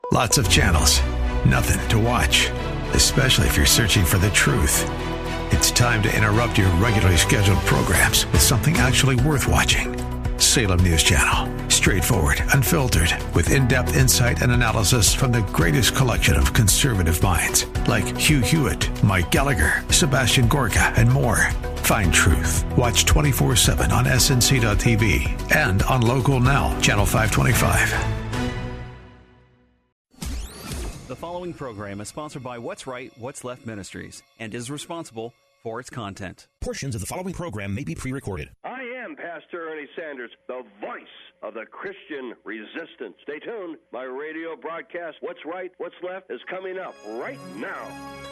Lots of channels, nothing to watch, especially if you're searching for the truth. It's time to interrupt your regularly scheduled programs with something actually worth watching. Salem News Channel. Straightforward, unfiltered, with in-depth insight and analysis from the greatest collection of conservative minds like Hugh Hewitt, Mike Gallagher, Sebastian Gorka, and more. Find truth. Watch 24/7 on snc.tv and on Local Now, Channel 525. The following program is sponsored by What's Right, What's Left Ministries and is responsible for its content. Portions of the following program may be pre-recorded. I am Pastor Ernie Sanders, the voice of the Christian resistance. Stay tuned. My radio broadcast, What's Right, What's Left, is coming up right now.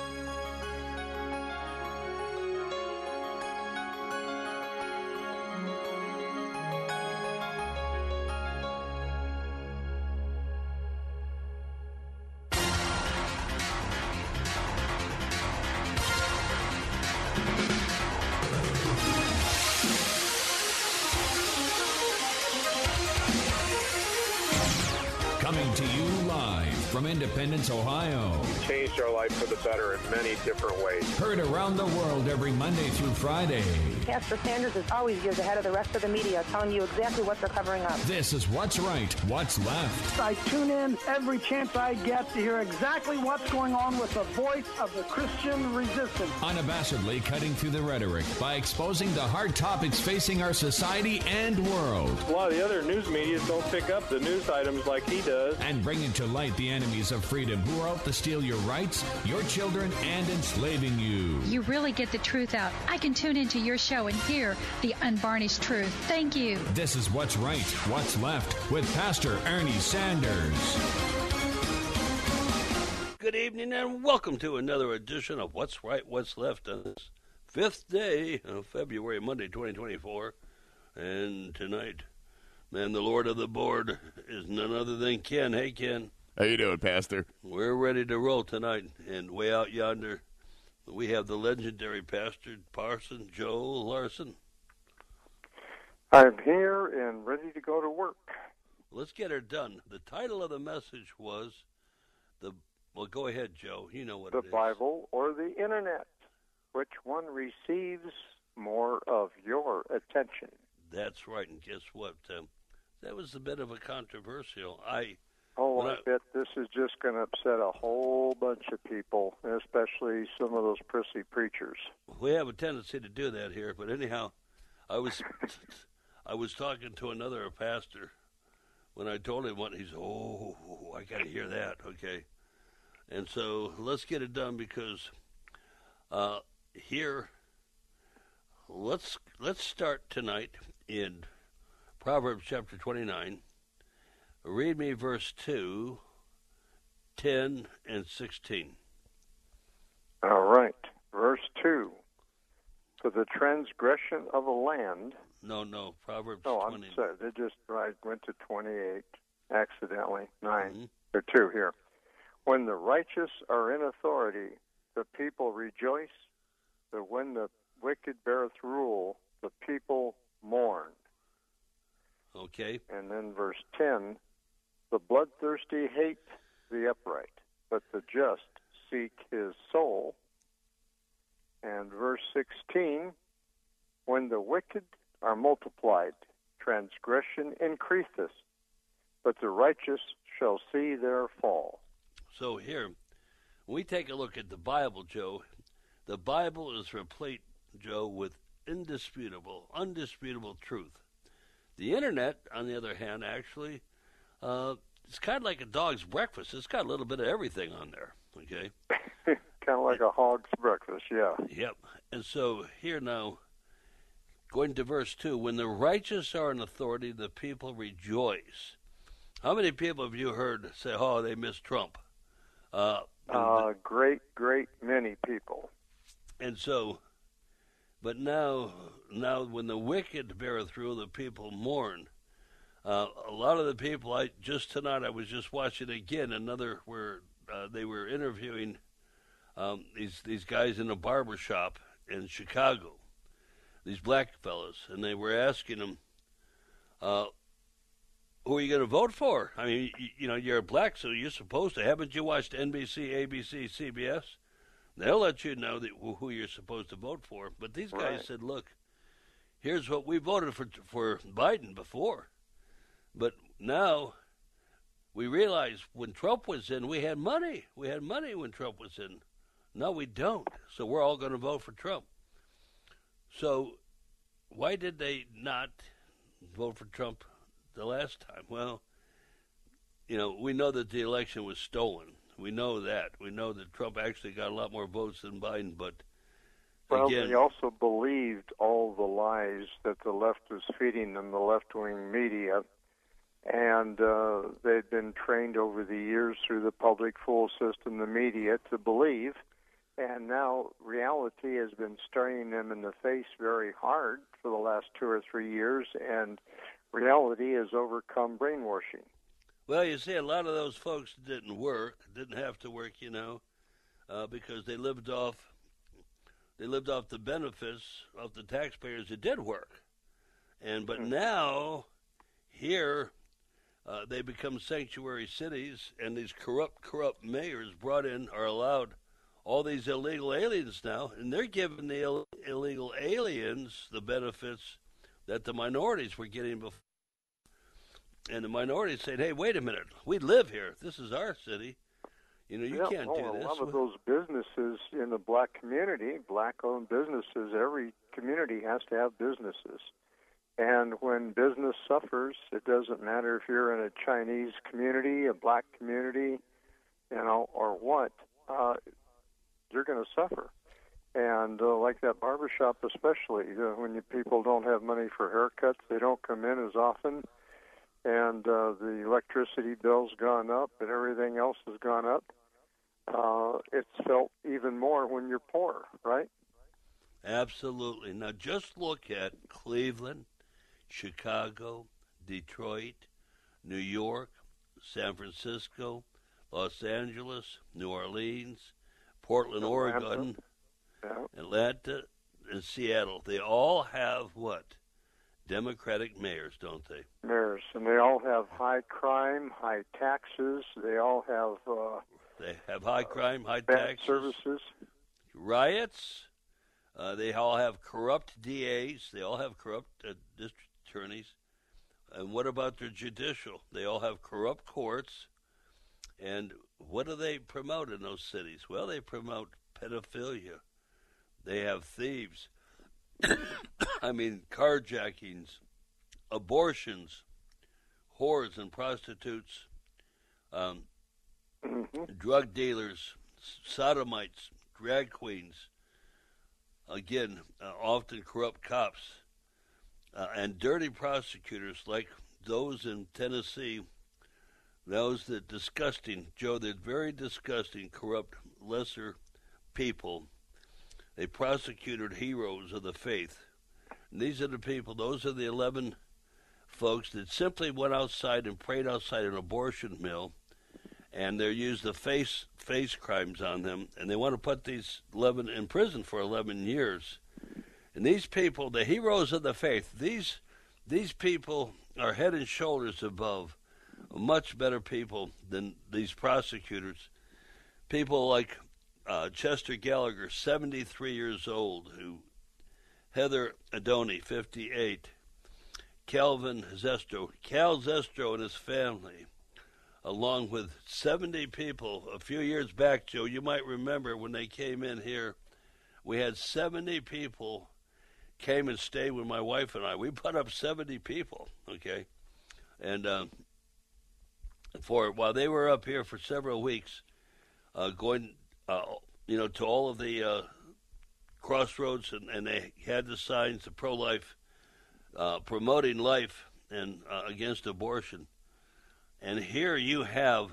Coming to you live from Independence, Ohio. Changed our life for the better in many different ways. Heard around the world every Monday through Friday. Pastor Sanders is always years ahead of the rest of the media, telling you exactly what they're covering up. This is What's Right, What's Left. I tune in every chance I get to hear exactly what's going on with the voice of the Christian resistance. Unabashedly cutting through the rhetoric by exposing the hard topics facing our society and world. A lot of the other news media don't pick up the news items like he does. And bringing to light the enemies of freedom who are out to steal your rights, your children, and enslaving you. You really get the truth out. I can tune into your show and hear the unvarnished truth. Thank you. This is What's Right, What's Left with Pastor Ernie Sanders. Good evening and welcome to another edition of What's Right, What's Left on this 5th day of February, Monday, 2024. And tonight, man, the Lord of the board is none other than Ken. Hey, Ken. How you doing, Pastor? We're ready to roll tonight. And way out yonder, we have the legendary Pastor Parson Joe Larson. I'm here and ready to go to work. Let's get her done. The title of the message was well, go ahead, Joe. You know what it is. The Bible or the Internet? Which one receives more of your attention? That's right. And guess what? That was a bit of a controversial. I bet this is just going to upset a whole bunch of people, especially some of those prissy preachers. We have a tendency to do that here, but anyhow, I was talking to another pastor when I told him what he's. I got to hear that. Okay, and so let's get it done because here, let's start tonight in Proverbs chapter 29. Read me verse 2, 10, and 16. All right. Verse 2. For the transgression of a land... No, Proverbs 20. I'm sorry. I went to 28 accidentally. 9. There are 2 here. When the righteous are in authority, the people rejoice, but when the wicked beareth rule, the people mourn. Okay. And then verse 10, the bloodthirsty hate the upright, but the just seek his soul. And verse 16, when the wicked are multiplied, transgression increaseth, but the righteous shall see their fall. So here, when we take a look at the Bible, Joe, the Bible is replete, Joe, with undisputable truth. The Internet, on the other hand, actually, it's kind of like a dog's breakfast. It's got a little bit of everything on there, okay? Kind of like a hog's breakfast, yeah. Yep. And so here now, going to verse 2, when the righteous are in authority, the people rejoice. How many people have you heard say, they miss Trump? Great many people. And so, but now when the wicked beareth rule, the people mourn. A lot of the people, tonight I was just watching again another where they were interviewing these guys in a barber shop in Chicago, these black fellas, and they were asking them, who are you going to vote for? I mean, you're black, so you're supposed to. Haven't you watched NBC, ABC, CBS? They'll let you know who you're supposed to vote for. But these guys said, look, here's what we voted for Biden before. But now we realize when Trump was in, we had money. We had money when Trump was in. No, we don't. So we're all going to vote for Trump. So why did they not vote for Trump the last time? Well, we know that the election was stolen. We know that. We know that Trump actually got a lot more votes than Biden, but again, they also believed all the lies that the left was feeding them, the left-wing media, and they'd been trained over the years through the public fool system, the media, to believe, and now reality has been staring them in the face very hard for the last 2 or 3 years, and reality has overcome brainwashing. Well, you see, a lot of those folks didn't have to work, because they lived off the benefits of the taxpayers that did work. But now, here, they become sanctuary cities, and these corrupt mayors are allowed all these illegal aliens now, and they're giving the illegal aliens the benefits that the minorities were getting before. And the minorities said, hey, wait a minute, we live here. This is our city. You can't do this. A lot of those businesses in the black community, black-owned businesses, every community has to have businesses. And when business suffers, it doesn't matter if you're in a Chinese community, a black community, or what, you're going to suffer. And like that barbershop especially, when people don't have money for haircuts, they don't come in as often. And the electricity bill's gone up and everything else has gone up. It's felt even more when you're poor, right? Absolutely. Now just look at Cleveland, Chicago, Detroit, New York, San Francisco, Los Angeles, New Orleans, Portland, Oregon, Atlanta, and Seattle. They all have what? Democratic mayors, don't they? Mayors, and they all have high crime, high taxes. They all have high crime, high taxes, services, riots. They all have corrupt DAs. They all have corrupt district attorneys. And what about their judicial? They all have corrupt courts. And what do they promote in those cities? Well, they promote pedophilia. They have thieves. I mean, carjackings, abortions, whores and prostitutes, drug dealers, sodomites, drag queens, again, often corrupt cops, and dirty prosecutors like those in Tennessee, those that disgusting, Joe, they're very disgusting, corrupt, lesser people. They prosecuted heroes of the faith. And these are the people, those are the 11 folks that simply went outside and prayed outside an abortion mill, and they used the face crimes on them, and they want to put these 11 in prison for 11 years. And these people, the heroes of the faith, these people are head and shoulders above much better people than these prosecutors. People like Chester Gallagher, 73 years old, Heather Adoni, 58, Cal Zestro and his family, along with 70 people. A few years back, Joe, you might remember when they came in here, we had 70 people came and stayed with my wife and I. We put up 70 people, okay? And while they were up here for several weeks, going to all of the crossroads, and they had the signs, the pro-life, promoting life and against abortion. And here you have,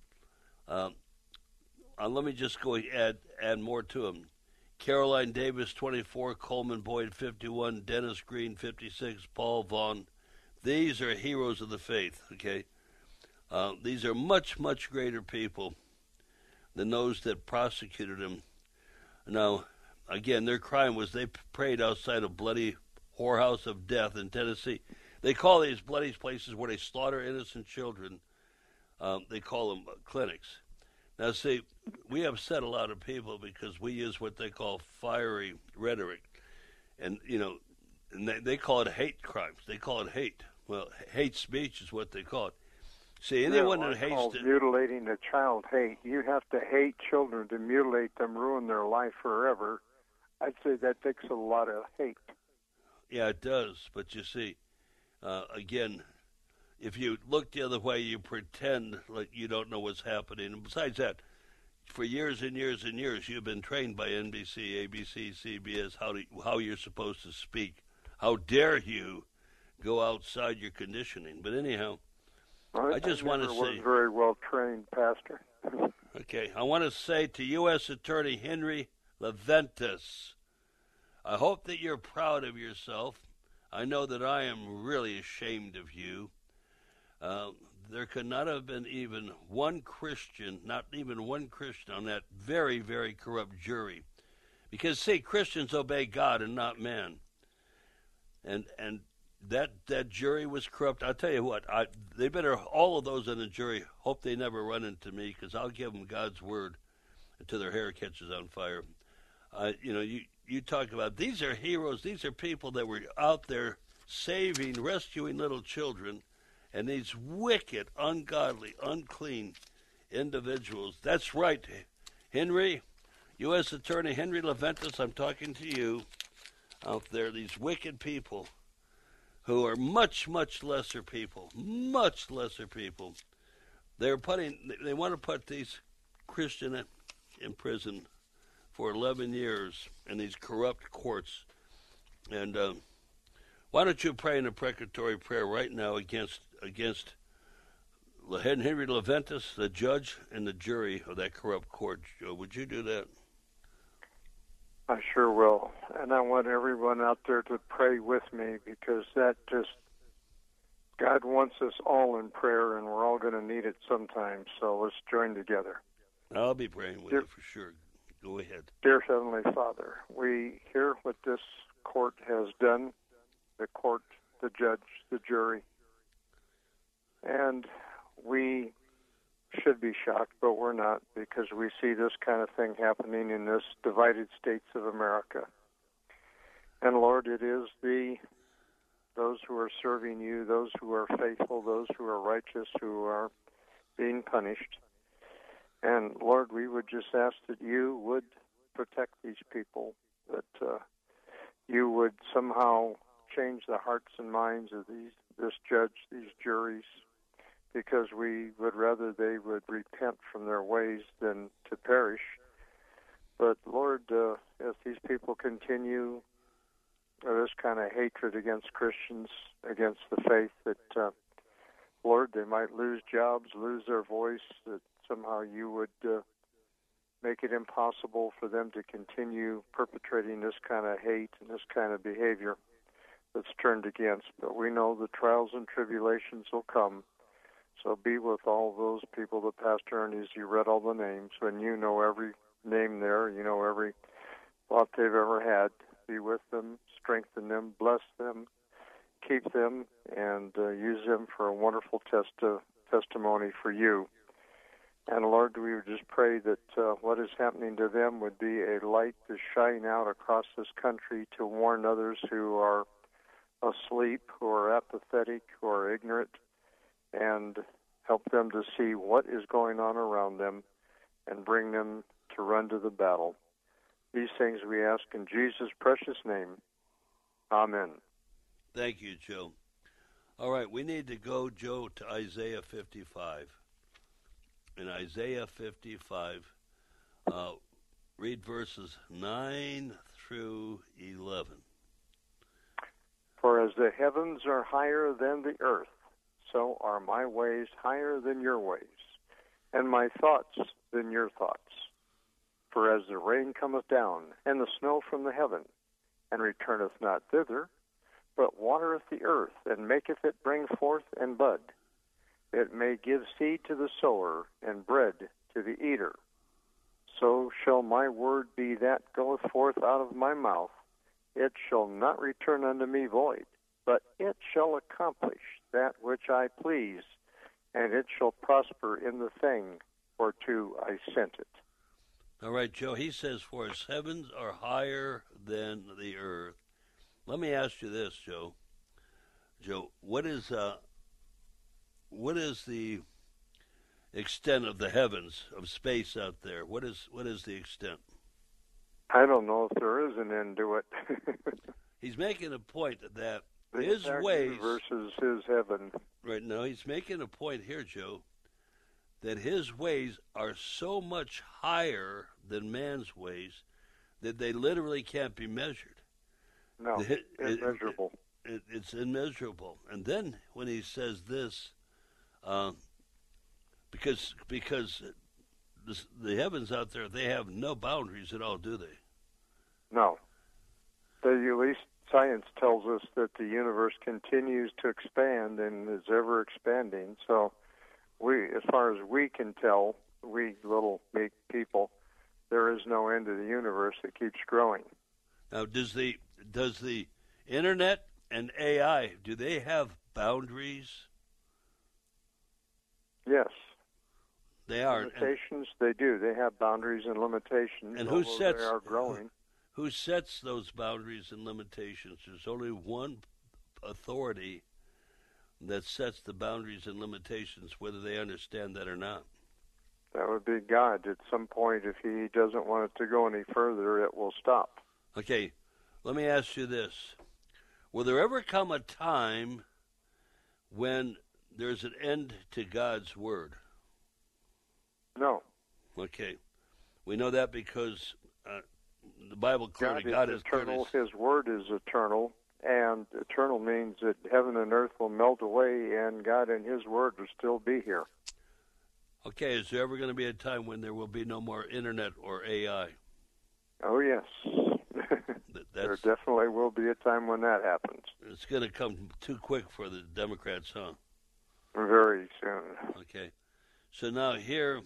let me just go add more to them. Caroline Davis, 24, Coleman Boyd, 51, Dennis Green, 56, Paul Vaughn. These are heroes of the faith, okay? These are much, much greater people than those that prosecuted him. Now, again, their crime was they prayed outside a bloody whorehouse of death in Tennessee. They call these bloody places where they slaughter innocent children, they call them clinics. Now, see, we upset a lot of people because we use what they call fiery rhetoric. And, and they call it hate crimes. They call it hate. Well, hate speech is what they call it. See, anyone who hates mutilating a child hate. You have to hate children to mutilate them, ruin their life forever. I'd say that takes a lot of hate. Yeah, it does. But you see, again, if you look the other way, you pretend like you don't know what's happening. And besides that, for years and years and years, you've been trained by NBC, ABC, CBS how you're supposed to speak. How dare you go outside your conditioning? But anyhow, I just want to say, very well trained, Pastor. Okay, I want to say to U.S. Attorney Henry Leventis, I hope that you're proud of yourself. I know that I am really ashamed of you. There could not have been even one Christian, not even one Christian on that very, very corrupt jury. Because, see, Christians obey God and not man. And that jury was corrupt. I'll tell you what, they better, all of those in the jury, hope they never run into me, because I'll give them God's word until their hair catches on fire. You talk about, these are heroes, these are people that were out there saving, rescuing little children, and these wicked, ungodly, unclean individuals. That's right, Henry, U.S. Attorney Henry Leventis, I'm talking to you out there, these wicked people who are much, much lesser people, much lesser people. They want to put these Christians in prison for 11 years in these corrupt courts. And why don't you pray in a precatory prayer right now against Henry Leventis, the judge, and the jury of that corrupt court? Joe, would you do that? I sure will. And I want everyone out there to pray with me, because God wants us all in prayer, and we're all going to need it sometime. So let's join together. I'll be praying with you for sure. Go ahead. Dear Heavenly Father, we hear what this court has done, the court, the judge, the jury, and we should be shocked, but we're not, because we see this kind of thing happening in this divided states of America. And Lord, it is those who are serving you, those who are faithful, those who are righteous, who are being punished. And Lord, we would just ask that you would protect these people, that you would somehow change the hearts and minds of this judge, these juries, because we would rather they would repent from their ways than to perish. But Lord, as these people continue this kind of hatred against Christians, against the faith, that Lord, they might lose jobs, lose their voice, that somehow you would make it impossible for them to continue perpetrating this kind of hate and this kind of behavior that's turned against. But we know the trials and tribulations will come. So be with all those people that Pastor Ernie's, you read all the names, and you know every name there, you know every thought they've ever had. Be with them, strengthen them, bless them, keep them, and use them for a wonderful testimony for you. And Lord, we would just pray that what is happening to them would be a light to shine out across this country to warn others who are asleep, who are apathetic, who are ignorant, and help them to see what is going on around them and bring them to run to the battle. These things we ask in Jesus' precious name. Amen. Thank you, Joe. All right, we need to go, Joe, to Isaiah 55. In Isaiah 55, read verses 9 through 11. For as the heavens are higher than the earth, so are my ways higher than your ways, and my thoughts than your thoughts. For as the rain cometh down, and the snow from the heaven, and returneth not thither, but watereth the earth, and maketh it bring forth and bud, it may give seed to the sower, and bread to the eater. So shall my word be that goeth forth out of my mouth. It shall not return unto me void, but it shall accomplish that which I please, and it shall prosper in the thing whereto I sent it. All right, Joe, he says, for his heavens are higher than the earth. Let me ask you this, Joe. Joe, what is the extent of the heavens, of space out there? What is the extent? I don't know if there is an end to it. He's making a point that the his ways versus his heaven. Right now, he's making a point here, Joe, that his ways are so much higher than man's ways that they literally can't be measured. No, immeasurable. It's immeasurable. And then when he says this, because the heavens out there, they have no boundaries at all, do they? No. At least science tells us that the universe continues to expand and is ever expanding. So as far as we can tell, we little big people, there is no end to the universe. It keeps growing. Now, does the internet and AI, do they have boundaries? Yes. They are. Limitations, they do. They have boundaries and limitations. And they are growing. Who sets those boundaries and limitations? There's only one authority that sets the boundaries and limitations, whether they understand that or not. That would be God. At some point, if he doesn't want it to go any further, it will stop. Okay, let me ask you this. Will there ever come a time when there's an end to God's Word? No. Okay. We know that because the Bible clearly God is eternal. His Word is eternal, and eternal means that heaven and earth will melt away, and God and His Word will still be here. Okay, is there ever going to be a time when there will be no more internet or AI? Oh, yes. There definitely will be a time when that happens. It's going to come too quick for the Democrats, huh? Very soon. Okay. So now here,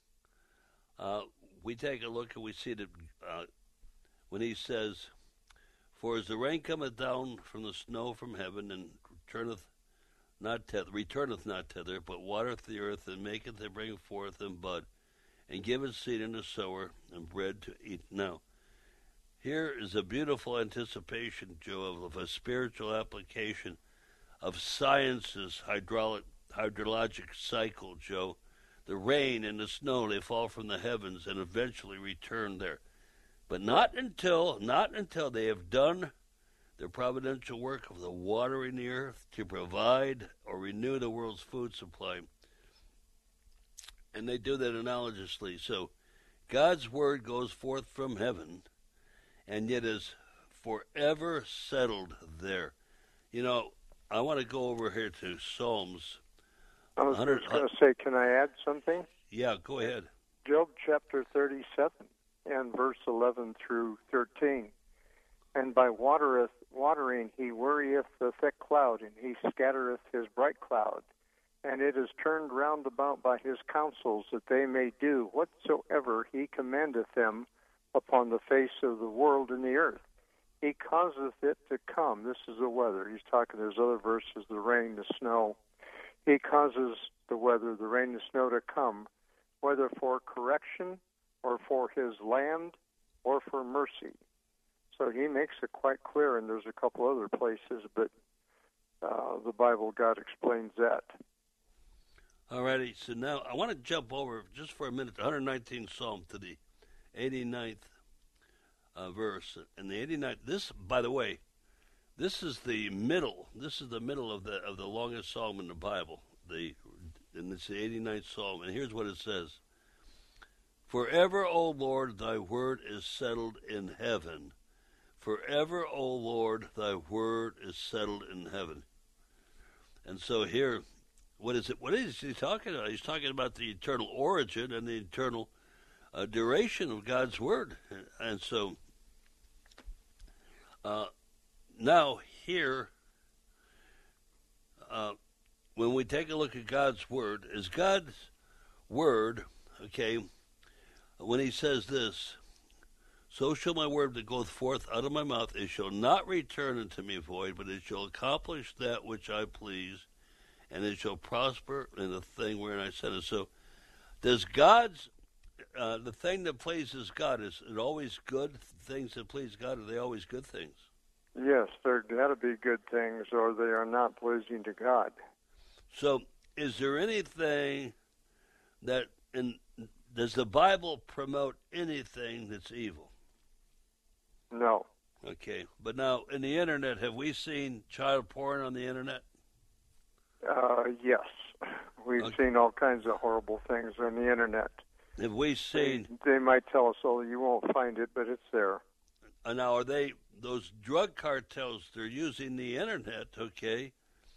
we take a look and we see that when he says, for as the rain cometh down from the snow from heaven, and returneth not thither, but watereth the earth, and maketh it bring forth and bud, and giveth seed unto the sower, and bread to eat. Now, here is a beautiful anticipation, Joe, of a spiritual application of science's hydrologic cycle, Joe. The rain and the snow, they fall from the heavens and eventually return there. But not until they have done their providential work of the watering the earth to provide or renew the world's food supply. And they do that analogously. So God's word goes forth from heaven, and yet is forever settled there. You know, I want to go over here to Psalms. I was just going to say, can I add something? Yeah, go ahead. Job chapter 37 and verse 11 through 13. And by watering he worrieth the thick cloud, and he scattereth his bright cloud. And it is turned round about by his counsels, that they may do whatsoever he commandeth them upon the face of the world and the earth. He causeth it to come. This is the weather. He's talking, there's other verses, the rain, the snow. He causes the weather, the rain, the snow to come, whether for correction or for his land or for mercy. So he makes it quite clear, and there's a couple other places, but the Bible, God explains that. All righty, so now I want to jump over just for a minute, the 119th Psalm to the 89th verse. And the 89th, this, by the way, this is the middle. This is the middle of the longest psalm in the Bible. And it's the 89th Psalm. And here's what it says: Forever, O Lord, thy word is settled in heaven. Forever, O Lord, thy word is settled in heaven. And so here, what is it? What is he talking about? He's talking about the eternal origin and the eternal duration of God's word. And so now here, when we take a look at God's word, is God's word, okay, when he says this, So shall my word that goeth forth out of my mouth, it shall not return unto me void, but it shall accomplish that which I please, and it shall prosper in the thing wherein I sent it. So does God's, the thing that pleases God, is it always good? Things that please God, are they always good things? Yes, they're got to be good things, or they are not pleasing to God. So is there anything that, does the Bible promote anything that's evil? No. Okay, but now in the internet, have we seen child porn on the internet? Yes, we've seen all kinds of horrible things on the internet. Have we seen? They might tell us, "Oh, you won't find it," but it's there. Now, are they those drug cartels? They're using the internet, okay,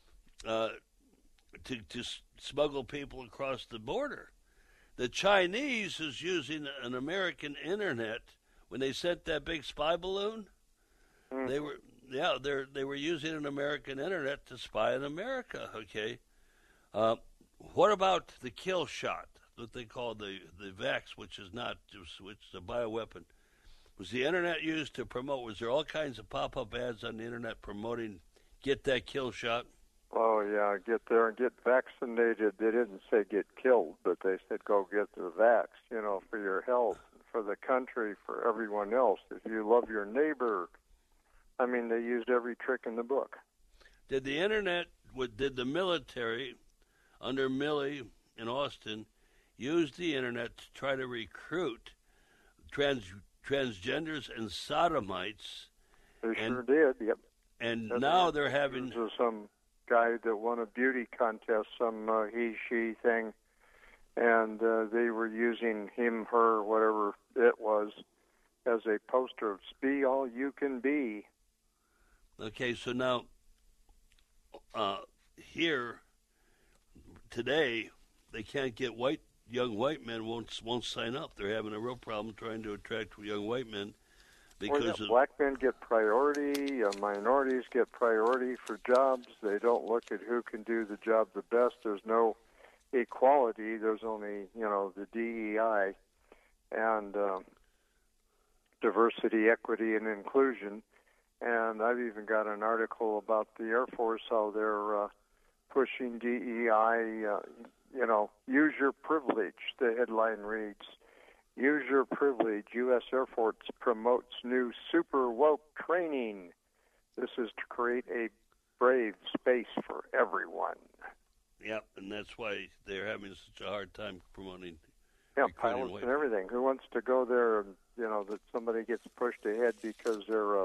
to smuggle people across the border. The Chinese is using an American internet. When they sent that big spy balloon, they were using an American internet to spy on America. Okay, what about the kill shot, what they call the Vax, which is a bioweapon? Was the internet used to promote? Was there all kinds of pop-up ads on the internet promoting get that kill shot? Oh yeah, get there and get vaccinated. They didn't say get killed, but they said go get the vax. For your health, for the country, for everyone else. If you love your neighbor, I mean, they used every trick in the book. Did the internet? Did the military under Milley in Austin use the internet to try to recruit transgenders and sodomites? They sure did. Yep. And now they're having. There's some guy that won a beauty contest, some he/she thing, and they were using him, her, whatever it was, as a poster of "Be all you can be." Okay, so now here today, they can't get young white men won't sign up. They're having a real problem trying to attract young white men. Because black men get priority, minorities get priority for jobs. They don't look at who can do the job the best. There's no equality. There's only, the DEI and diversity, equity, and inclusion. And I've even got an article about the Air Force, how they're pushing DEI, use your privilege, the headline reads. Use your privilege. U.S. Air Force promotes new super woke training. This is to create a brave space for everyone. Yep, and that's why they're having such a hard time promoting. Yeah, pilots and everything. Who wants to go there and, that somebody gets pushed ahead because they're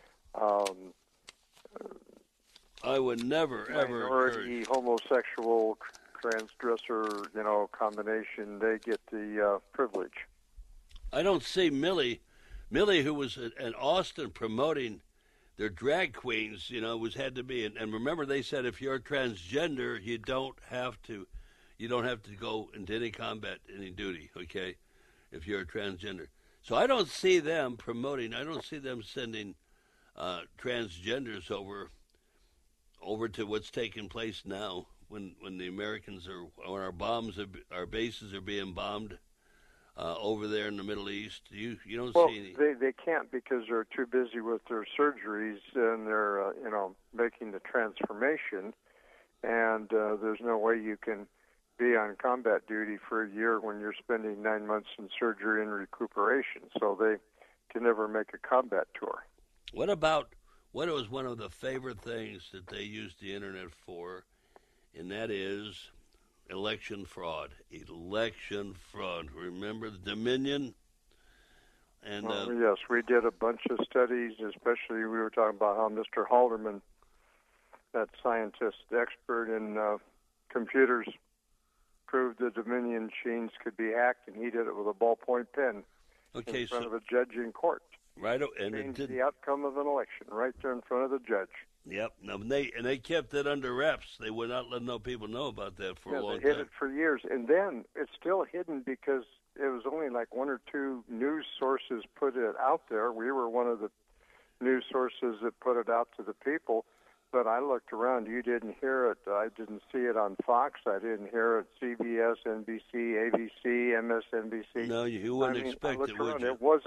I would never, ever minority, homosexual, transdresser, combination. They get the privilege. I don't see Milley, who was in Austin promoting their drag queens, had to be. And remember, they said if you're a transgender, you don't have to go into any combat, any duty. Okay, if you're a transgender. So I don't see them promoting. I don't see them sending transgenders over to what's taking place now when the Americans when our bases are being bombed. Over there in the Middle East, you don't see any. They can't because they're too busy with their surgeries and they're making the transformation, and there's no way you can be on combat duty for a year when you're spending 9 months in surgery and recuperation. So they can never make a combat tour. What was one of the favorite things that they used the internet for, and that is election fraud. Remember the Dominion? And yes, we did a bunch of studies, especially we were talking about how Mr. Halderman, that scientist expert in computers, proved the Dominion machines could be hacked, and he did it with a ballpoint pen in front of a judge in court. Right, and changed the outcome of an election right there in front of the judge. Yep, they kept it under wraps. They would not let people know about that for a long time. They hid it for years, and then it's still hidden because it was only like one or two news sources put it out there. We were one of the news sources that put it out to the people, but I looked around. You didn't hear it. I didn't see it on Fox. I didn't hear it CBS, NBC, ABC, MSNBC. No, you wouldn't expect it, would you? It wasn't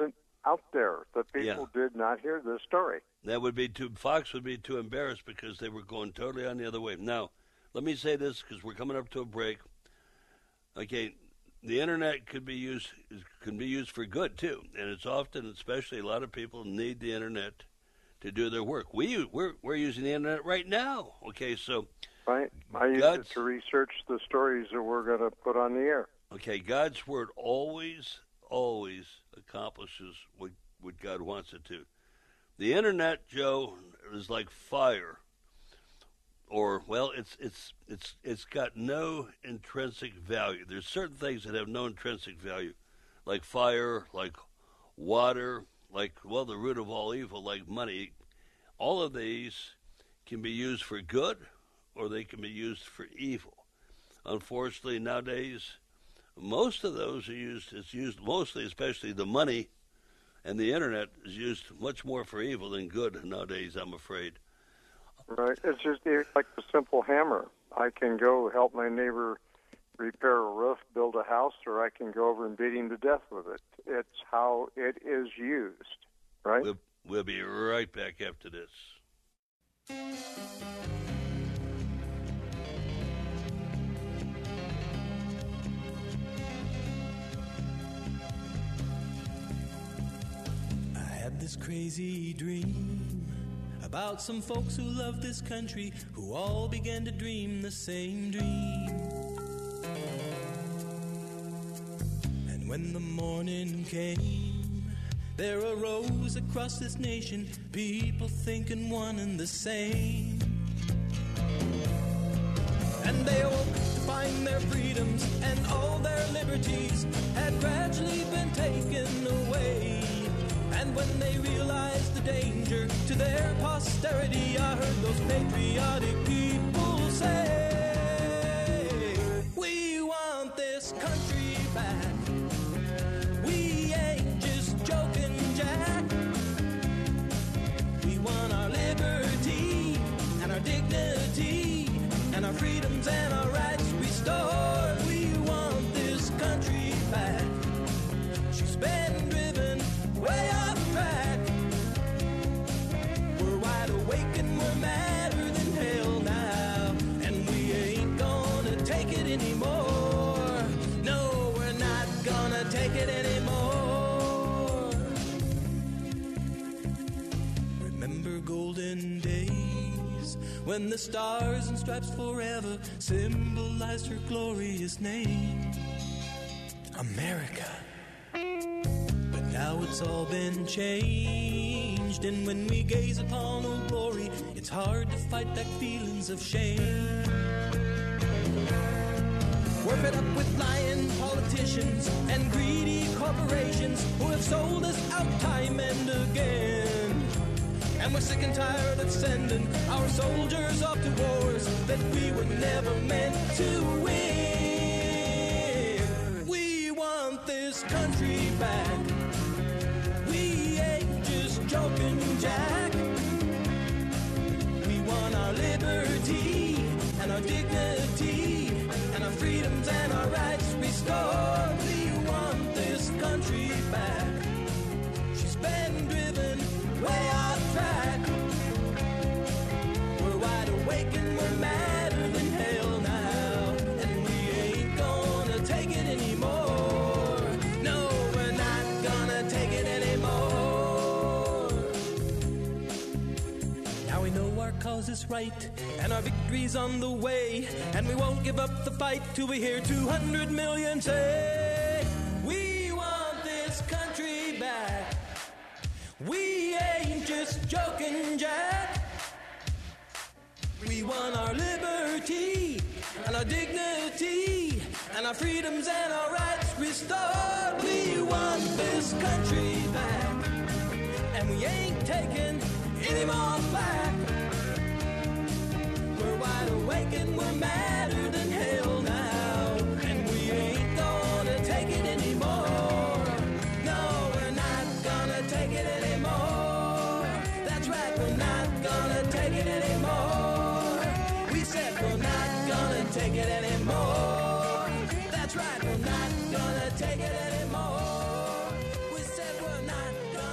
out there. The people did not hear this story. That would be Fox would be too embarrassed because they were going totally on the other way. Now, let me say this because we're coming up to a break. Okay, the internet can be used for good too, and it's often, especially a lot of people need the internet to do their work. We're using the internet right now. Okay, so right, I use it to research the stories that we're going to put on the air. Okay, God's word always accomplishes what God wants it to. The internet, Joe, is like fire, or it's got no intrinsic value. There's certain things that have no intrinsic value, like fire, like water, like the root of all evil, like money. All of these can be used for good, or they can be used for evil. Unfortunately, nowadays, most of those it's used mostly, especially the money and the internet, is used much more for evil than good nowadays, I'm afraid. Right. It's just like a simple hammer. I can go help my neighbor repair a roof, build a house, or I can go over and beat him to death with it. It's how it is used, right? We'll be right back after this. This crazy dream about some folks who love this country, who all began to dream the same dream. And when the morning came, there arose across this nation people thinking one and the same. And they awoke to find their freedoms and all their liberties had gradually been taken away. And when they realized the danger to their posterity, I heard those patriotic people say, we want this country back. We ain't just joking, Jack. We want our liberty and our dignity and our freedoms and our rights restored. We want this country back. She's been driven way off track. We're wide awake and we're madder than hell now, and we ain't gonna take it anymore. No, we're not gonna take it anymore. Remember golden days when the stars and stripes forever symbolized her glorious name, America. Now it's all been changed, and when we gaze upon old glory, it's hard to fight back feelings of shame. We're fed up with lying politicians and greedy corporations who have sold us out time and again. And we're sick and tired of sending our soldiers off to wars that we were never meant to win. We want this country back. We ain't just joking, Jack. We want our liberty and our dignity and our freedoms and our rights restored. We want this country back. She's been driven way off track. We're wide awake and we're madder than hell now, and we ain't gonna take it anymore. No, we're not gonna take it anymore. Now we know our cause is right and our victory's on the way, and we won't give up the fight till we hear 200 million say, we want this country back. We ain't just joking, Jack. We want our liberty and our dignity and our freedoms and our rights restored. We want this country back, and we ain't taking any more flack. We're wide awake and we're madder than hell now, and we ain't gonna take it anymore. No, we're not gonna take it anymore. That's right, we're not gonna take it anymore. We said we're not gonna take it anymore. That's right, we're not gonna take it anymore. We said we're not gonna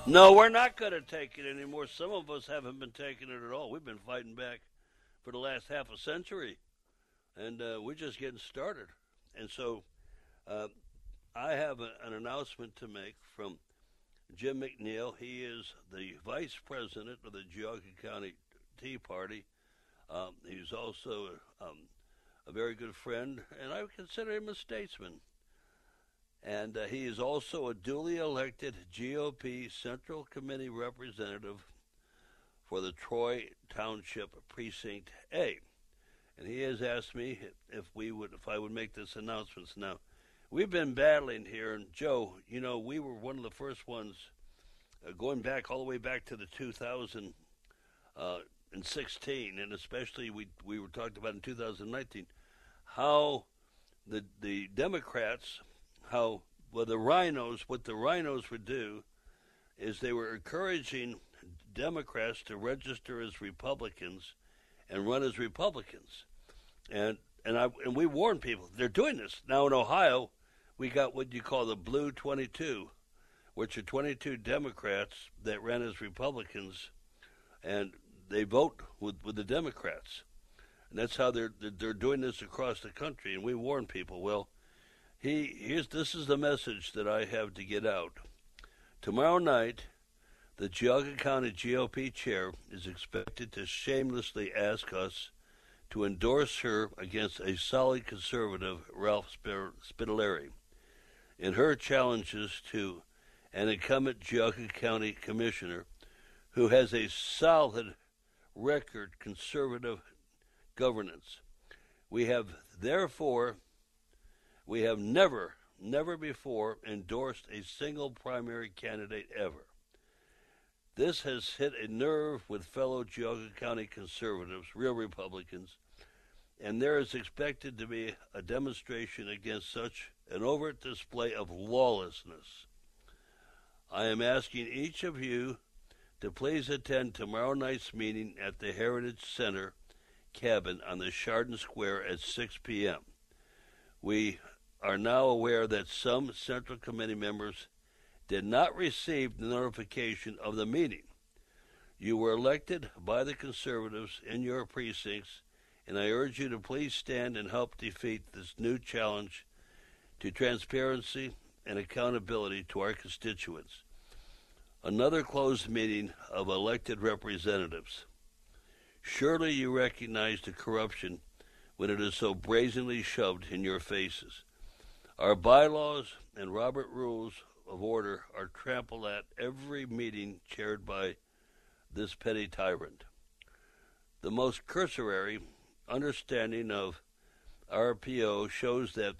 No, we're not going to take it anymore. Some of us haven't been taking it at all. We've been fighting back for the last half a century, and we're just getting started. And so I have an announcement to make from Jim McNeil. He is the vice president of the Geauga County Tea Party. He's also a very good friend, and I would consider him a statesman. And he is also a duly elected GOP Central Committee representative for the Troy Township Precinct A. And he has asked me if I would make this announcement. Now, we've been battling here, and Joe, you know, we were one of the first ones going back all the way back to the 2016, and especially we were talked about in 2019, how the Democrats, what the rhinos would do is they were encouraging Democrats to register as Republicans and run as Republicans. And we warned people, they're doing this. Now in Ohio, we got what you call the Blue 22, which are 22 Democrats that ran as Republicans, and they vote with the Democrats. And that's how they're doing this across the country. And we warn people, well, this is the message that I have to get out. Tomorrow night, the Geauga County GOP chair is expected to shamelessly ask us to endorse her against a solid conservative, Ralph Spitaleri, in her challenges to an incumbent Geauga County commissioner who has a solid record conservative governance. We have never before endorsed a single primary candidate ever. This has hit a nerve with fellow Geauga County conservatives, real Republicans, and there is expected to be a demonstration against such an overt display of lawlessness. I am asking each of you to please attend tomorrow night's meeting at the Heritage Center cabin on the Chardon Square at 6 p.m. We are now aware that some Central Committee members did not receive the notification of the meeting. You were elected by the conservatives in your precincts, and I urge you to please stand and help defeat this new challenge to transparency and accountability to our constituents. Another closed meeting of elected representatives. Surely you recognize the corruption when it is so brazenly shoved in your faces. Our bylaws and Robert Rules of Order are trampled at every meeting chaired by this petty tyrant. The most cursory understanding of RPO shows that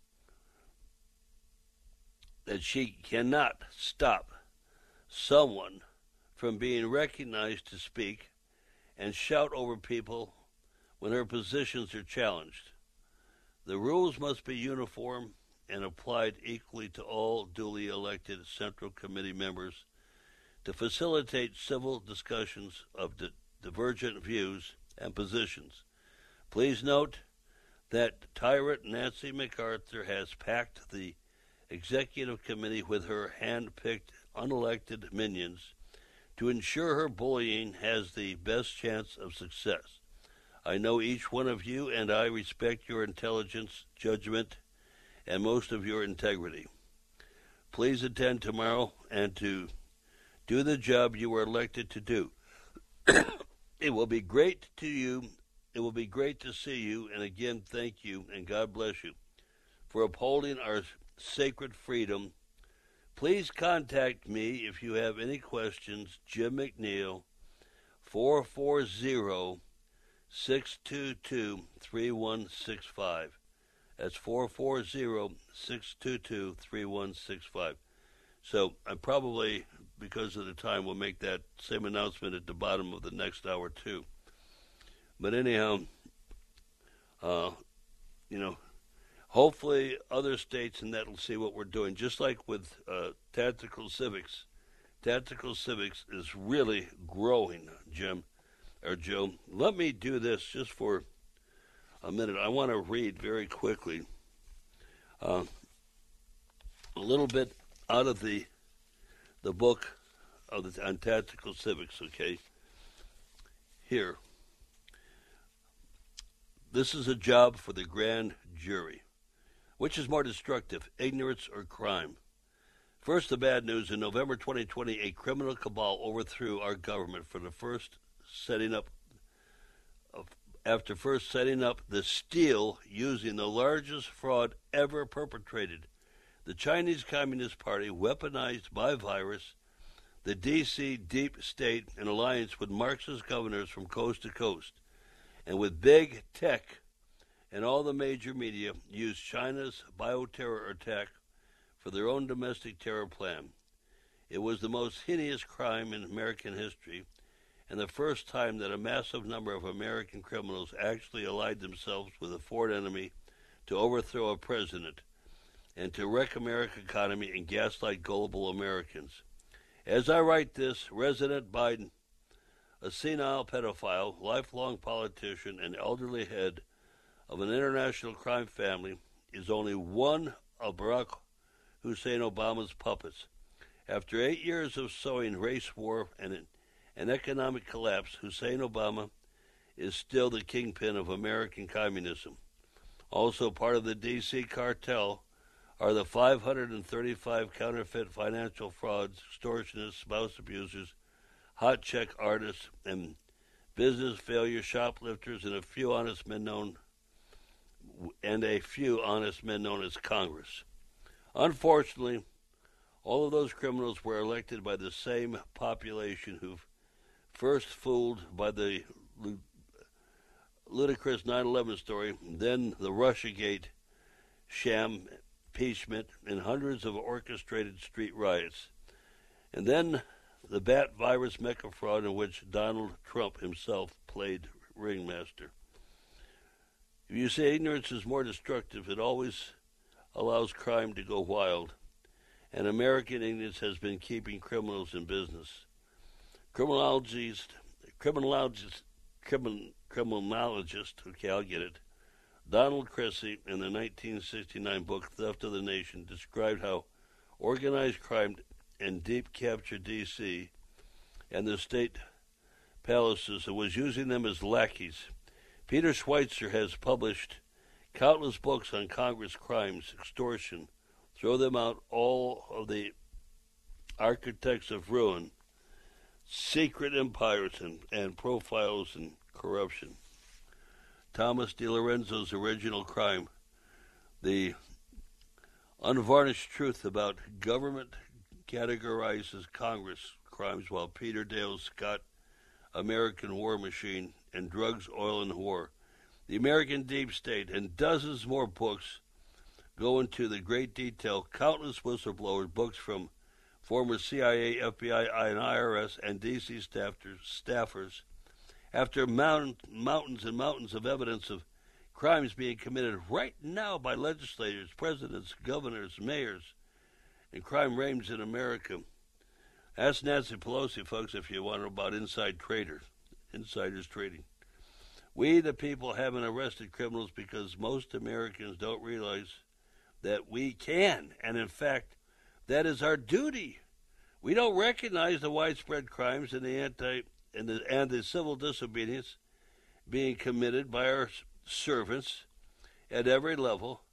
she cannot stop someone from being recognized to speak and shout over people when her positions are challenged. The rules must be uniform and applied equally to all duly elected Central Committee members to facilitate civil discussions of divergent views and positions. Please note that tyrant Nancy MacArthur has packed the Executive Committee with her hand-picked, unelected minions to ensure her bullying has the best chance of success. I know each one of you, and I respect your intelligence, judgment, and most of your integrity. Please attend tomorrow and to do the job you were elected to do. It will be great to you. It will be great to see you, and again, thank you, and God bless you for upholding our sacred freedom. Please contact me if you have any questions. Jim McNeil, 440-622-3165. That's 440-622-3165. So I probably, because of the time, will make that same announcement at the bottom of the next hour, too. But anyhow, hopefully other states and that will see what we're doing. Just like with Tactical Civics. Tactical Civics is really growing, Jim, or Joe. Let me do this just for a minute. I want to read very quickly a little bit out of the book on tactical civics, okay? Here. This is a job for the grand jury. Which is more destructive, ignorance or crime? First, the bad news. In November 2020, a criminal cabal overthrew our government after first setting up the steal using the largest fraud ever perpetrated. The Chinese Communist Party weaponized by virus the D.C. deep state in alliance with Marxist governors from coast to coast, and with big tech and all the major media used China's bioterror attack for their own domestic terror plan. It was the most heinous crime in American history, and the first time that a massive number of American criminals actually allied themselves with a foreign enemy to overthrow a president and to wreck America's economy and gaslight gullible Americans. As I write this, President Biden, a senile pedophile, lifelong politician, and elderly head of an international crime family, is only one of Barack Hussein Obama's puppets. After 8 years of sowing race war and an economic collapse, Hussein Obama is still the kingpin of American communism. Also part of the D.C. cartel are the 535 counterfeit financial frauds, extortionists, spouse abusers, hot check artists, and business failure shoplifters, and a few honest men known as Congress. Unfortunately, all of those criminals were elected by the same population who first fooled by the ludicrous 9/11 story, then the Russiagate sham impeachment, and hundreds of orchestrated street riots, and then the bat virus mecha fraud in which Donald Trump himself played ringmaster. If you say ignorance is more destructive, it always allows crime to go wild, and American ignorance has been keeping criminals in business. Criminologist, okay, I'll get it, Donald Cressy, in the 1969 book Theft of the Nation, described how organized crime and deep captured D.C. and the state palaces and was using them as lackeys. Peter Schweitzer has published countless books on Congress crimes, extortion, throw them out, all of the architects of ruin, secret empires, and profiles in corruption. Thomas DiLorenzo's original crime, the unvarnished truth about government categorizes Congress crimes, while Peter Dale's Scott, American War Machine, and Drugs, Oil, and War, the American Deep State, and dozens more books go into the great detail. Countless whistleblower books from former CIA, FBI, and IRS, and D.C. staffers, after mountains and mountains of evidence of crimes being committed right now by legislators, presidents, governors, mayors, and crime reigns in America. Ask Nancy Pelosi, folks, if you want to know about insiders trading. We, the people, haven't arrested criminals because most Americans don't realize that we can, and in fact, that is our duty. We don't recognize the widespread crimes and the civil disobedience being committed by our servants at every level.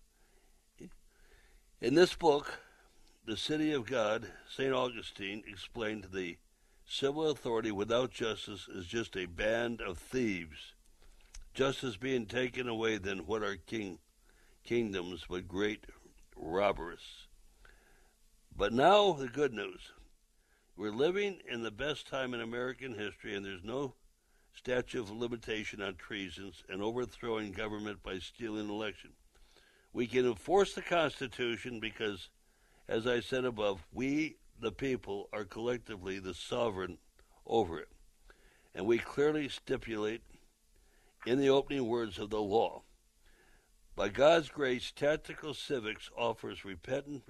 In this book, The City of God, St. Augustine explained the civil authority without justice is just a band of thieves. Justice being taken away, then what are kingdoms but great robbers? But now the good news. We're living in the best time in American history, and there's no statute of limitation on treasons and overthrowing government by stealing an election. We can enforce the Constitution because, as I said above, we, the people, are collectively the sovereign over it. And we clearly stipulate in the opening words of the law, by God's grace, tactical civics offers repentant,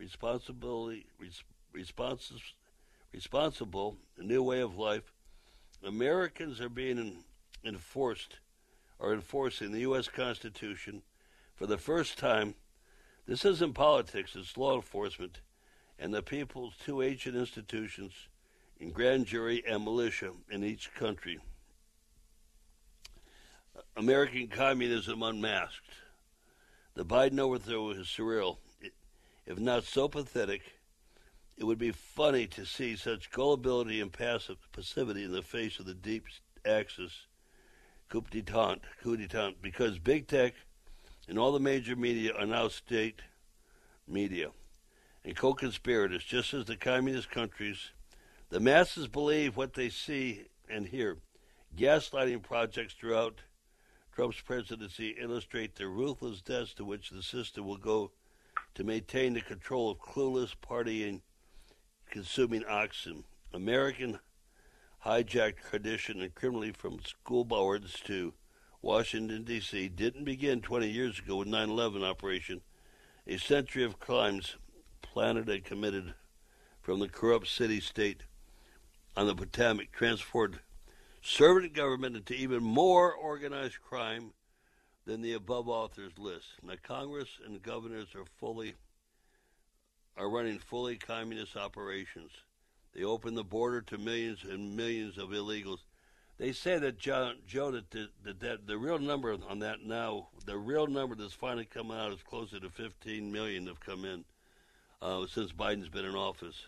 responsible, a new way of life. Americans are being enforcing the U.S. Constitution for the first time. This isn't politics, it's law enforcement, and the people's two ancient institutions, and grand jury and militia in each country. American communism unmasked. The Biden overthrow is surreal. If not so pathetic, it would be funny to see such gullibility and passivity in the face of the deep axis coup d'etat, because big tech and all the major media are now state media and co-conspirators, just as the communist countries. The masses believe what they see and hear. Gaslighting projects throughout Trump's presidency illustrate the ruthless depths to which the system will go to maintain the control of clueless, partying, consuming oxen. American hijacked tradition and criminally from school boards to Washington, D.C. didn't begin 20 years ago with 9/11 operation, a century of crimes planted and committed from the corrupt city-state on the Potomac transformed servant government into even more organized crime than the above authors list. Now, Congress and governors are running fully communist operations. They open the border to millions and millions of illegals. They say that, Joe, that the real number on that now, the real number that's finally coming out is closer to 15 million have come in since Biden's been in office.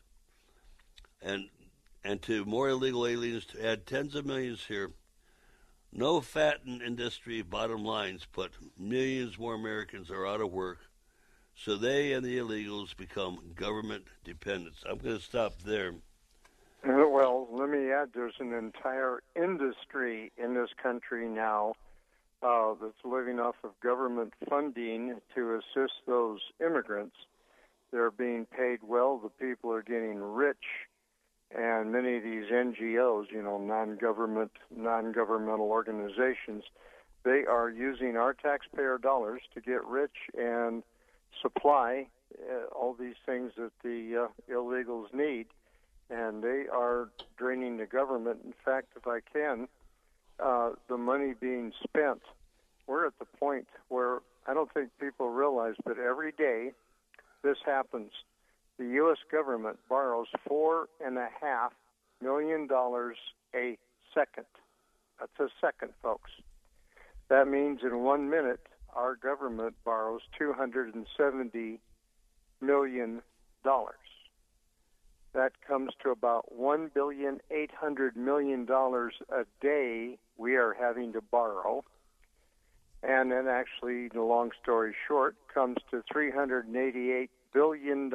And to more illegal aliens to add tens of millions here. No fattened industry bottom lines, but millions more Americans are out of work, so they and the illegals become government dependents. I'm going to stop there. Well, let me add, there's an entire industry in this country now that's living off of government funding to assist those immigrants. They're being paid well. The people are getting rich. And many of these NGOs, non-governmental organizations, they are using our taxpayer dollars to get rich and supply all these things that the illegals need. And they are draining the government. In fact, if I can, the money being spent, we're at the point where I don't think people realize, but every day this happens. The U.S. government borrows $4.5 million a second. That's a second, folks. That means in 1 minute, our government borrows $270 million. That comes to about $1.8 billion a day we are having to borrow. And then actually, the long story short, comes to $388 billion,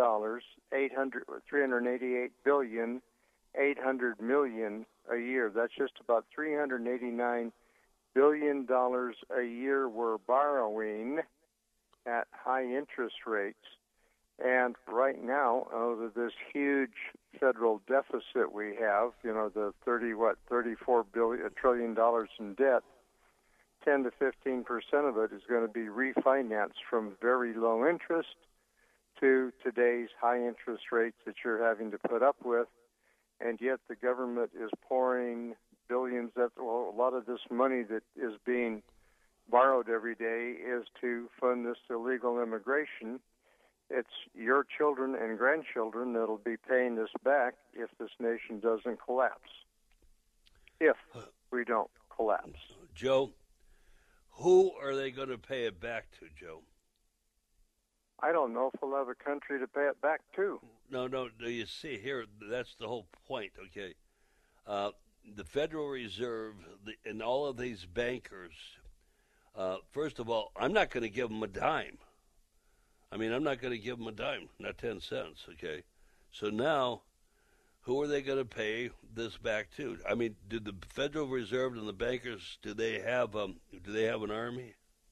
$388 billion, 800 million a year. That's just about $389 billion a year we're borrowing at high interest rates. And right now, this huge federal deficit we have, the $34 trillion in debt, 10 to 15% of it is going to be refinanced from very low interest to today's high interest rates that you're having to put up with, and yet the government is pouring billions. A lot of this money that is being borrowed every day is to fund this illegal immigration. It's your children and grandchildren that'll be paying this back if this nation doesn't collapse. If we don't collapse. Joe, who are they going to pay it back to, Joe? I don't know if we'll have a country to pay it back to. No, you see here, that's the whole point, okay? The Federal Reserve and all of these bankers, first of all, I'm not going to give them a dime. I'm not going to give them a dime, not 10 cents, okay? So now, who are they going to pay this back to? Do the Federal Reserve and the bankers, do they have an army?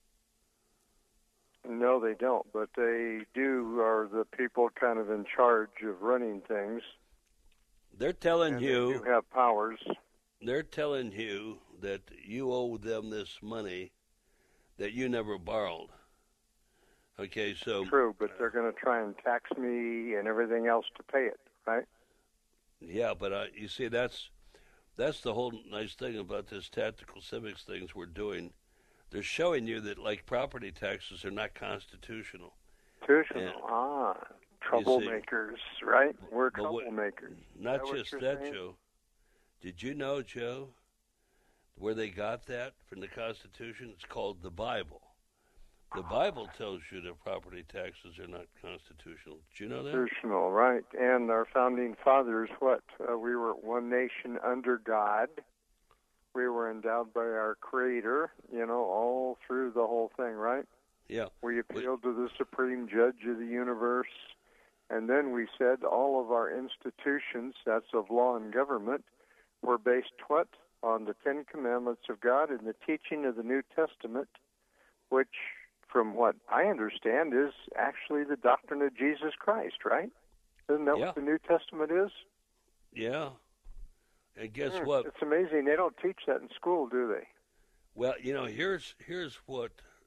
No, they don't, but they are the people kind of in charge of running things. They're telling you... They do have powers. They're telling you that you owe them this money that you never borrowed. Okay, so... True, but they're going to try and tax me and everything else to pay it, right? Yeah, but you see, that's the whole nice thing about this tactical civics things we're doing. They're showing you that, like, property taxes are not constitutional. Troublemakers, right? We're troublemakers. Not just that, Joe. Did you know, Joe, where they got that from the Constitution? It's called the Bible. The Bible tells you that property taxes are not constitutional. Did you know that? Constitutional, right. And our founding fathers, we were one nation under God. We were endowed by our Creator, all through the whole thing, right? Yeah. We appealed to the Supreme Judge of the universe. And then we said all of our institutions, that's of law and government, were based on the Ten Commandments of God and the teaching of the New Testament, which, from what I understand, is actually the doctrine of Jesus Christ, right? Isn't that what the New Testament is? Yeah. And guess what? It's amazing. They don't teach that in school, do they? Well, here's what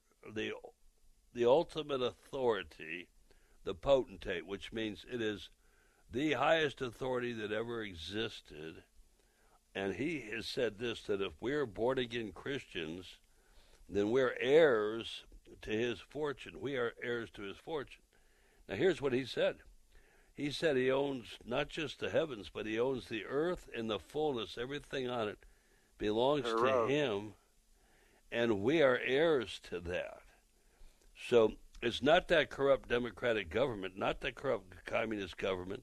the ultimate authority, the potentate, which means it is the highest authority that ever existed. And he has said this, that if we're born-again Christians, then we're heirs to his fortune. We are heirs to his fortune. Now, here's what he said. He said he owns not just the heavens, but he owns the earth and the fullness. Everything on it belongs to him, and we are heirs to that. So it's not that corrupt democratic government, not that corrupt communist government.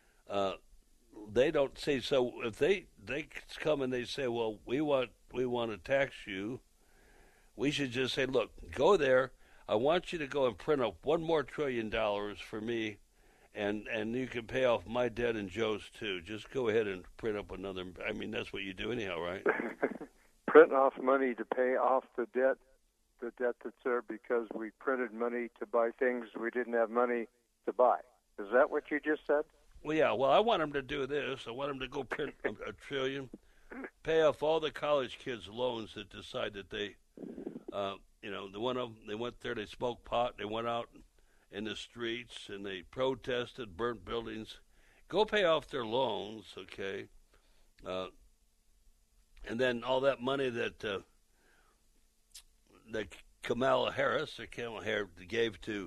They don't say so. If they come and they say, well, we want to tax you, we should just say, look, go there. I want you to go and print up $1 more trillion for me, and you can pay off my debt and Joe's too. Just go ahead and print up another. I mean, that's what you do anyhow, right? Print off money to pay off the debt that's there because we printed money to buy things we didn't have money to buy. Is that what you just said? Well, yeah. Well, I want them to do this. I want them to go print a trillion, pay off all the college kids' loans that decide that they, the one of them, they went there, they smoked pot, they went out in the streets, and they protested, burnt buildings. Go pay off their loans, okay? And then all that money that Kamala Harris gave to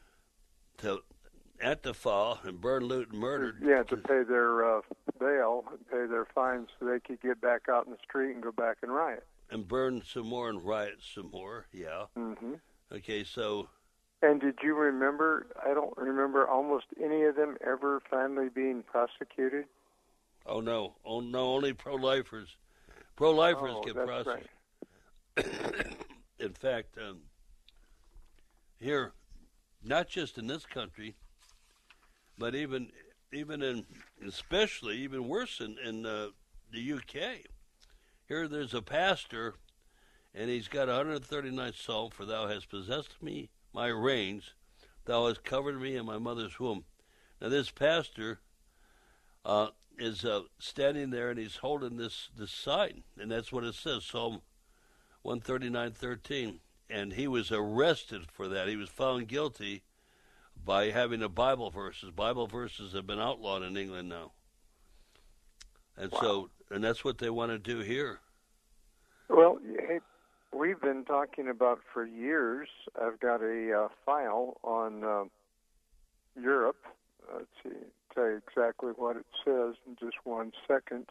Antifa and burn, loot, and murder. Yeah, to pay their bail, pay their fines so they could get back out in the street and go back and riot. And burn some more and riot some more, yeah. Mm-hmm. Okay, so... And did you remember, I don't remember almost any of them ever finally being prosecuted? Oh, no, only pro-lifers. Pro-lifers get prosecuted. Right. In fact, here, not just in this country, but even especially even worse in the UK. Here, there's a pastor, and he's got 139 Psalm, for thou hast possessed me, my reins, thou hast covered me in my mother's womb. Now, this pastor is standing there, and he's holding this sign, and that's what it says, Psalm 139:13, and he was arrested for that. He was found guilty by having a Bible verses. Bible verses have been outlawed in England now, and and that's what they want to do here. Well, hey, we've been talking about for years. I've got a file on Europe. Let's see, tell you exactly what it says in just 1 second.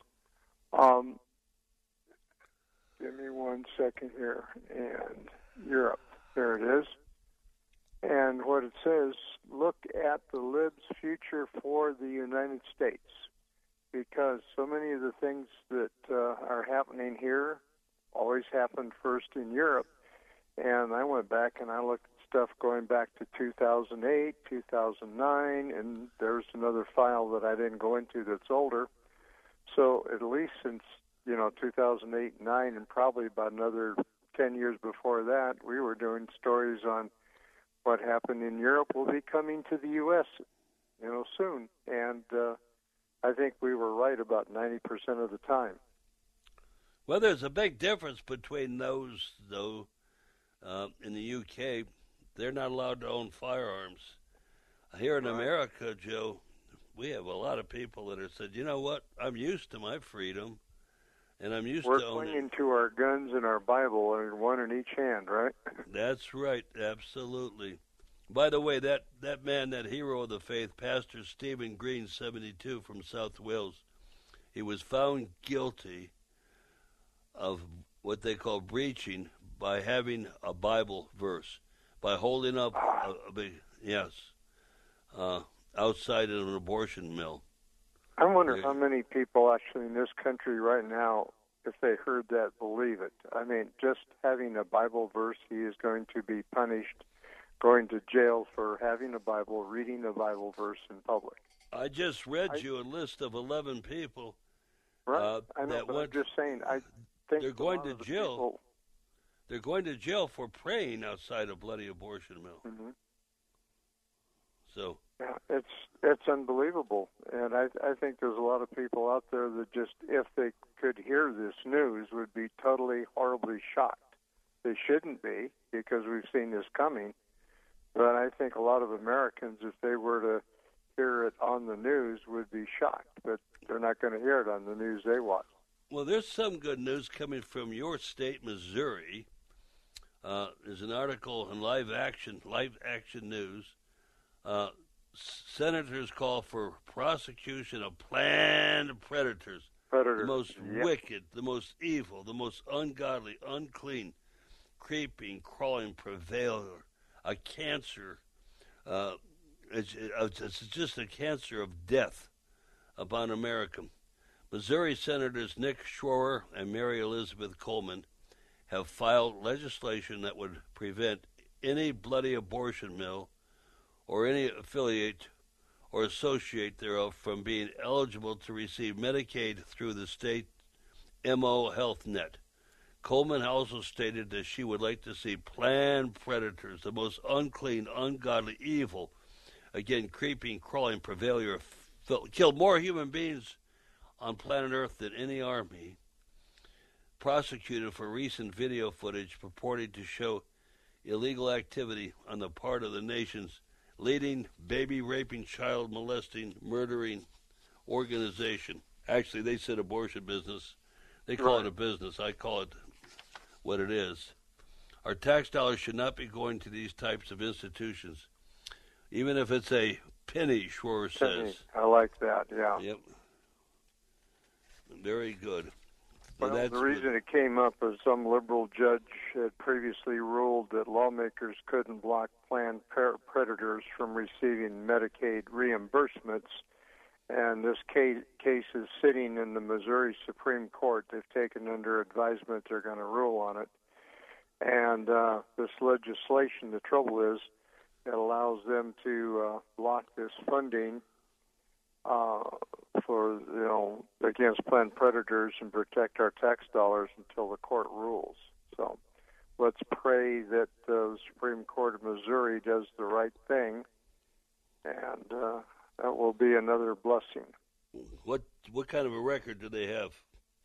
Give me 1 second here. And Europe, there it is. And what it says, look at the lib's future for the United States. Because so many of the things that are happening here always happened first in Europe. And I went back and I looked at stuff going back to 2008, 2009, and there's another file that I didn't go into that's older. So at least since 2008, 9, and probably about another 10 years before that, we were doing stories on what happened in Europe will be coming to the U.S., soon. And I think we were right about 90% of the time. Well, there's a big difference between those, though. In the UK, they're not allowed to own firearms. Here in America, Joe, we have a lot of people that have said, you know what, I'm used to my freedom. And I'm used to owning. We're clinging to our guns and our Bible, and one in each hand, right? That's right, absolutely. By the way, that man, that hero of the faith, Pastor Stephen Green, 72, from South Wales, he was found guilty of what they call breaching by having a Bible verse, by holding up outside of an abortion mill. I wonder how many people actually in this country right now, if they heard that, believe it. I mean, just having a Bible verse, he is going to be punished, going to jail for having a Bible, reading a Bible verse in public. I just read you a list of 11 people. Right. I know, but I'm just saying, I think they're going to jail. They're going to jail for praying outside a bloody abortion mill. Mm-hmm. So yeah, it's unbelievable, and I think there's a lot of people out there that just, if they could hear this news, would be totally, horribly shocked. They shouldn't be, because we've seen this coming. But I think a lot of Americans, if they were to hear it on the news, would be shocked. But they're not going to hear it on the news they watch. Well, there's some good news coming from your state, Missouri. There's an article in Live Action News. Senators call for prosecution of planned predators. The most wicked, the most evil, the most ungodly, unclean, creeping, crawling purveyor, a cancer. It's just a cancer of death upon America. Missouri Senators Nick Schroer and Mary Elizabeth Coleman have filed legislation that would prevent any bloody abortion mill or any affiliate or associate thereof from being eligible to receive Medicaid through the state MO Health Net. Coleman also stated that she would like to see planned predators, the most unclean, ungodly, evil, again, creeping, crawling purveyor, killed more human beings on planet Earth than any army, prosecuted for recent video footage purporting to show illegal activity on the part of the nation's leading baby-raping, child-molesting, murdering organization. Actually, they said abortion business. They call it a business. I call it what it is. Our tax dollars should not be going to these types of institutions, even if it's a penny, Schroer says. I like that, yeah. Yep. Very good. Well, the reason it came up is some liberal judge had previously ruled that lawmakers couldn't block planned predators from receiving Medicaid reimbursements, and this case is sitting in the Missouri Supreme Court. They've taken under advisement they're going to rule on it. And this legislation, the trouble is, it allows them to block this funding for, against planned predators and protect our tax dollars until the court rules. So let's pray that the Supreme Court of Missouri does the right thing, and that will be another blessing. What kind of a record do they have?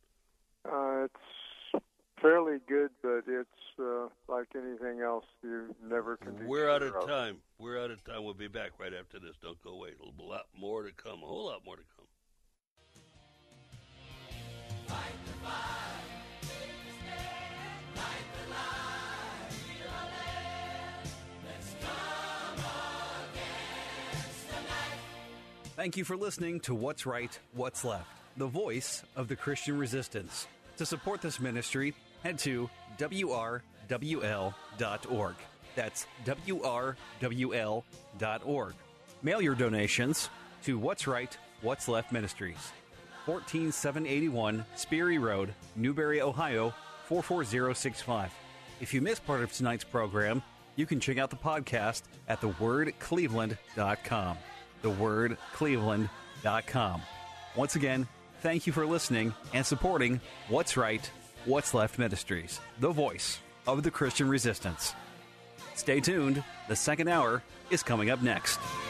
It's fairly good, but it's like anything else, you never can be We're out of time. We're out of time. We'll be back right after this. Don't go away. A lot more to come. A whole lot more to come. Fight the fight, take the stand, light the light, heal our land. Let's come against the night. Thank you for listening to What's Right, What's Left, the voice of the Christian resistance. To support this ministry, head to WRWL.org. That's WRWL.org. Mail your donations to What's Right, What's Left Ministries, 14781 Sperry Road, Newberry, Ohio, 44065. If you missed part of tonight's program, you can check out the podcast at thewordcleveland.com. Thewordcleveland.com. Once again, thank you for listening and supporting What's Right, What's Left Ministries, the voice of the Christian resistance. Stay tuned. The second hour is coming up next.